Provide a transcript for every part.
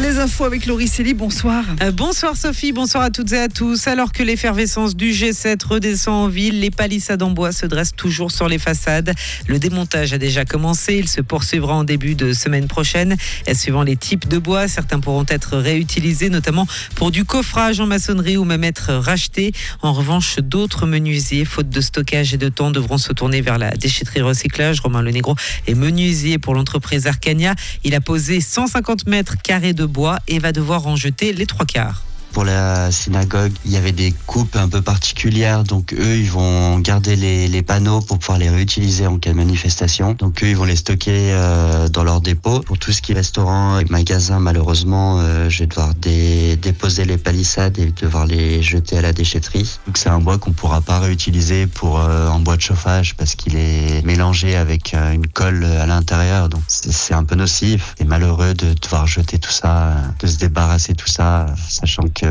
Les infos avec Laurie Célie, bonsoir. Bonsoir Sophie, bonsoir à toutes et à tous. Alors que l'effervescence du G7 redescend en ville, les palissades en bois se dressent toujours sur les façades. Le démontage a déjà commencé, il se poursuivra en début de semaine prochaine. Suivant les types de bois, certains pourront être réutilisés, notamment pour du coffrage en maçonnerie ou même être rachetés. En revanche, d'autres menuisiers, faute de stockage et de temps, devront se tourner vers la déchetterie recyclage. Romain Lenegro est menuisier pour l'entreprise Arcania. Il a posé 150 mètres carrés de bois et va devoir en jeter les 3/4. Pour la synagogue, il y avait des coupes un peu particulières, donc eux, ils vont garder les panneaux pour pouvoir les réutiliser en cas de manifestation. Donc eux, ils vont les stocker dans leur dépôt. Pour tout ce qui est restaurant et magasin, malheureusement, je vais devoir déposer les palissades et devoir les jeter à la déchetterie. Donc c'est un bois qu'on ne pourra pas réutiliser pour en bois de chauffage parce qu'il est mélangé avec une colle à l'intérieur. Donc c'est un peu nocif et malheureux de devoir jeter tout ça, de se débarrasser de tout ça, sachant que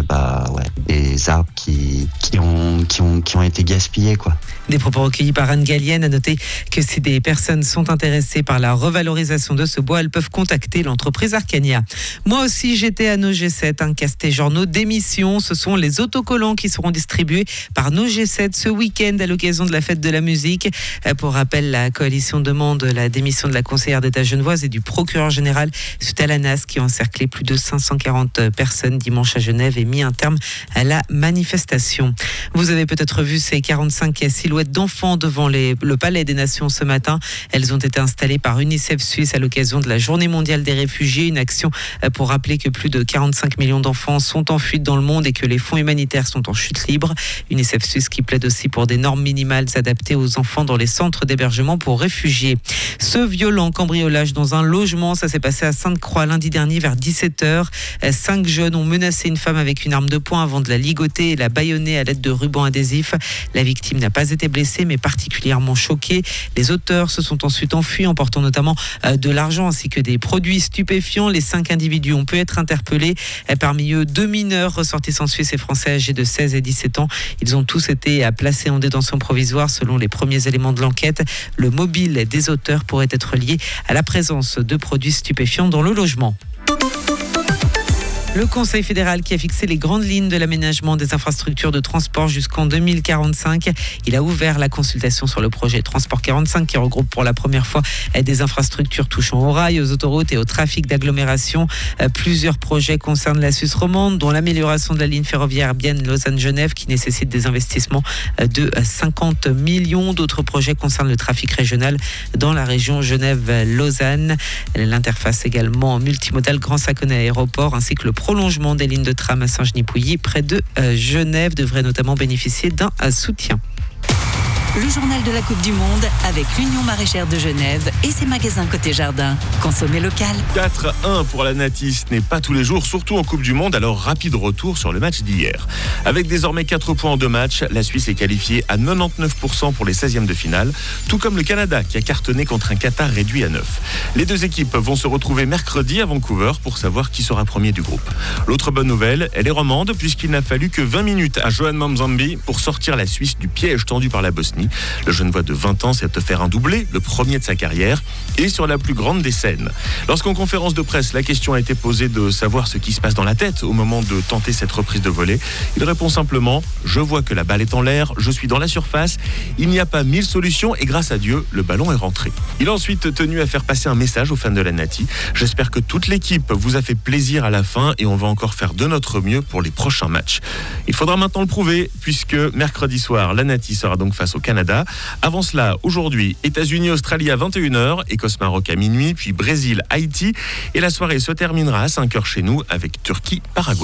des arbres qui ont été gaspillés, quoi. Des propos recueillis par Anne Gallienne. À noter que si des personnes sont intéressées par la revalorisation de ce bois, elles peuvent contacter l'entreprise Arcania. Moi aussi, j'étais à nos G7, un Casté-Journaux d'émission. Ce sont les autocollants qui seront distribués par nos G7 ce week-end à l'occasion de la fête de la musique. Pour rappel, la coalition demande la démission de la conseillère d'État genevoise et du procureur général suite à la NAS qui a encerclé plus de 540 personnes dimanche à Genève et mis un terme à la manifestation. Vous avez peut-être vu ces 45 silhouettes d'enfants devant le Palais des Nations ce matin. Elles ont été installées par UNICEF Suisse à l'occasion de la Journée mondiale des réfugiés. Une action pour rappeler que plus de 45 millions d'enfants sont en fuite dans le monde et que les fonds humanitaires sont en chute libre. UNICEF Suisse qui plaide aussi pour des normes minimales adaptées aux enfants dans les centres d'hébergement pour réfugiés. Ce violent cambriolage dans un logement, ça s'est passé à Sainte-Croix lundi dernier vers 17h. 5 jeunes ont menacé une femme avec une arme de poing avant de la ligoter et la bâillonner à l'aide de rubans adhésifs. La victime n'a pas été blessée mais particulièrement choquée. Les auteurs se sont ensuite enfuis, emportant notamment de l'argent ainsi que des produits stupéfiants. Les 5 individus ont pu être interpellés. Parmi eux, 2 mineurs ressortissants suisses et français âgés de 16 et 17 ans. Ils ont tous été placés en détention provisoire selon les premiers éléments de l'enquête. Le mobile des auteurs pourrait être lié à la présence de produits stupéfiants dans le logement. Le Conseil fédéral qui a fixé les grandes lignes de l'aménagement des infrastructures de transport jusqu'en 2045. Il a ouvert la consultation sur le projet Transport 45 qui regroupe pour la première fois des infrastructures touchant aux rails, aux autoroutes et au trafic d'agglomération. Plusieurs projets concernent la Suisse romande, dont l'amélioration de la ligne ferroviaire Bienne-Lausanne-Genève qui nécessite des investissements de 50 millions. D'autres projets concernent le trafic régional dans la région Genève-Lausanne. L'interface également multimodale Grand Saconnet Aéroport ainsi que le prolongement des lignes de tram à Saint-Genis-Pouilly près de Genève devrait notamment bénéficier d'un soutien. Le journal de la Coupe du Monde avec l'Union maraîchère de Genève et ses magasins côté jardin. Consommez local. 4-1 pour la Nati, ce n'est pas tous les jours, surtout en Coupe du Monde, alors rapide retour sur le match d'hier. Avec désormais 4 points en 2 matchs, la Suisse est qualifiée à 99% pour les 16e de finale, tout comme le Canada qui a cartonné contre un Qatar réduit à 9. Les 2 équipes vont se retrouver mercredi à Vancouver pour savoir qui sera premier du groupe. L'autre bonne nouvelle, elle est romande puisqu'il n'a fallu que 20 minutes à Johan Mamzambi pour sortir la Suisse du piège tendu par la Bosnie. Le Genevois de 20 ans s'est offert un doublé, le premier de sa carrière, et sur la plus grande des scènes. Lorsqu'en conférence de presse, la question a été posée de savoir ce qui se passe dans la tête au moment de tenter cette reprise de volée, il répond simplement « Je vois que la balle est en l'air, je suis dans la surface, il n'y a pas 1000 solutions et grâce à Dieu, le ballon est rentré ». Il a ensuite tenu à faire passer un message aux fans de la Nati. « J'espère que toute l'équipe vous a fait plaisir à la fin et on va encore faire de notre mieux pour les prochains matchs ». Il faudra maintenant le prouver puisque mercredi soir, la Nati sera donc face au Canada. Avant cela, aujourd'hui, États-Unis-Australie à 21h, Écosse-Maroc à minuit, puis Brésil-Haïti. Et la soirée se terminera à 5h chez nous avec Turquie-Paraguay.